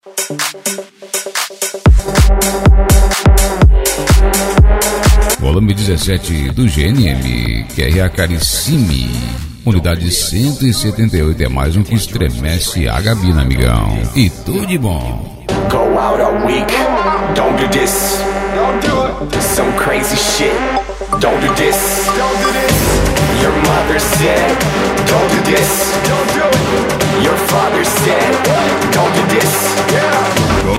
Volume 17 do GNM, QRA Carissimi, unidade 178, é mais um que estremece a gabina, amigão. E tudo de bom. Go out all week, don't do this. Don't do it. Some crazy shit. Don't do this. Don't do this. Your mother said, don't do this. Don't do it. Your father said, don't do this. Yeah.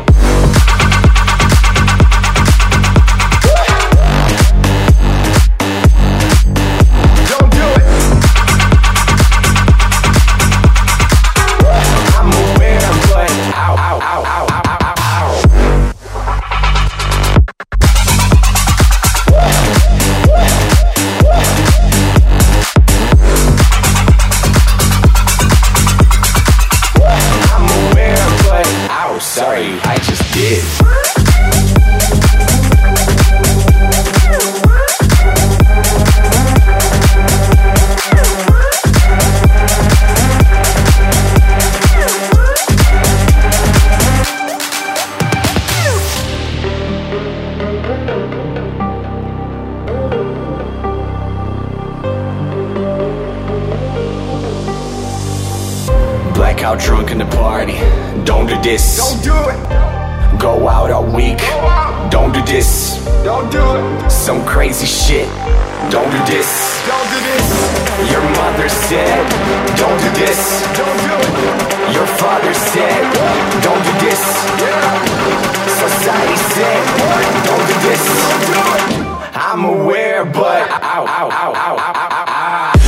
Sorry, I just did. Blackout drunk in the party. Don't do this. Don't do it. Go out all week. Don't do this. Don't do it. Some crazy shit. Don't do this. Don't do this. Your mother said, don't do this. Don't do it. Your father said, don't do this. Yeah. Society said, don't do this. Don't do it. I'm aware, but ow, ow, ow, ow, ow, ow, ow.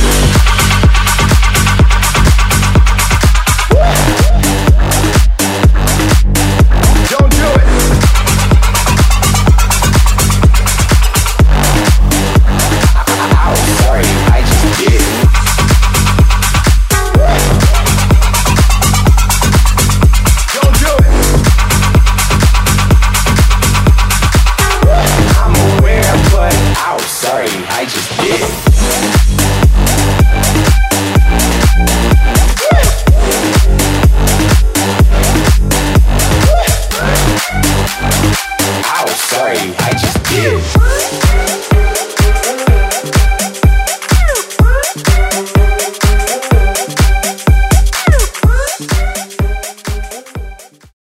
I just did. Oh, sorry, I just did.